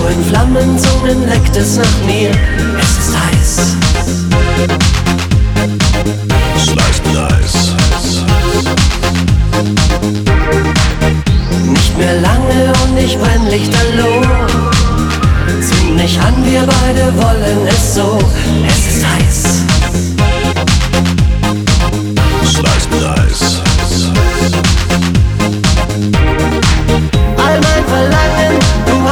in Flammenzungen leckt es nach mir. Es ist heiß. Slice Nice. Nicht mehr lange und ich brenn lichterloh. Zünd mich an, wir beide wollen es so. Es ist heiß.